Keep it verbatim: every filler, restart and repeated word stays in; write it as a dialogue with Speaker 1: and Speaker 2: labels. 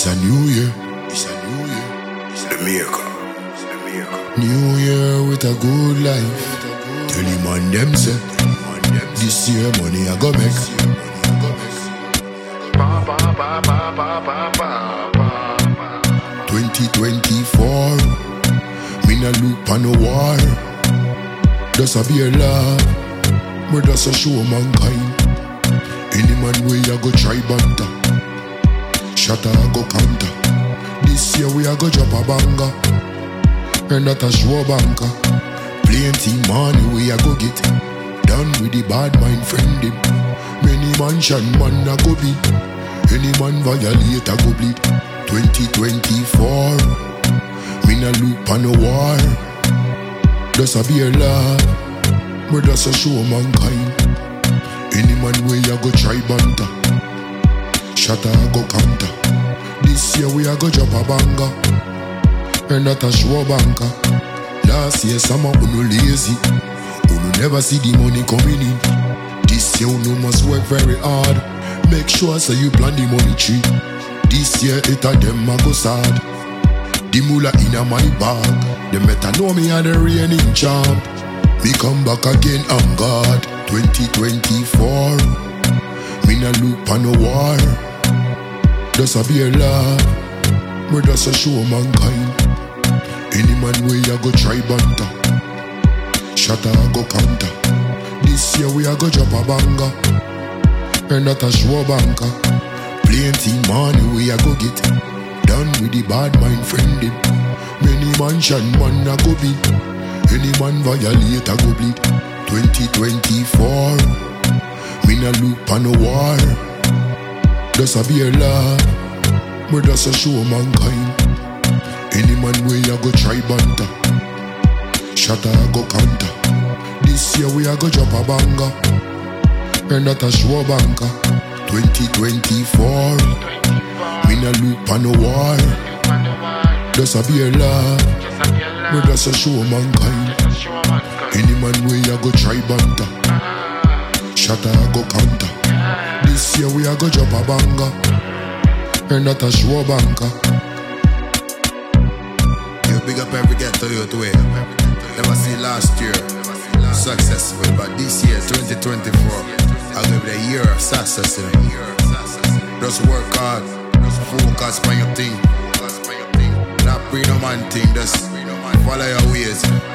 Speaker 1: It's a new year. It's a new year. It's
Speaker 2: The miracle. It's the miracle.
Speaker 1: new year with a good life. Tell him on them say, this year money I go make.
Speaker 2: Ba, ba, ba, ba, ba, ba, ba, ba.
Speaker 1: twenty twenty-four, me no look on no war. Just a be a love, but just a show mankind. Any man way I go try banter, shatter I go counter. This year we a go drop a banger, and that a show banker. Plenty money we a go get, done with the bad mind friend him. Many mansion man a go be, any man violate a go bleed. twenty twenty-four, me no look on no war. Just a be a love, but just a show mankind. Any man way I go try banter, shatter I go counter. This year we a go drop a banger, and that a show banker. Last year some of you lazy, you never see the money coming in. This year you must work very hard, make sure so you plan the money tree. This year it a them a go sad, the moolah in a my bag. Them better know me a the reigning champ. Me come back again, I'm God. twenty twenty-four, me no look on no war. Just a be a love, but just a show mankind. Any man way I go try banter, shatter I go counter. This year we a go drop a banger, and that a show banker. Plenty money we a go get, done with the bad mind friend him. Many mansion man a go be, any man violate a go bleed. twenty twenty-four, me no look on no war. Just a be a love, but just a show mankind. Any man way I go try banter, shatter I go counter. This year we a go drop a banger, and that a show banker. twenty twenty-four, me no look on no war. Just a be a love, but just a show mankind. Any man way I go try banter, shatter I go counter. This year we a go drop a banger, and that a show banker.
Speaker 2: You big up every ghetto youth way. Never see last year successful, but this year twenty twenty-four, I'll give it a year of success. You know? Just work hard, focus on your thing. Not bring no man thing, just follow your ways.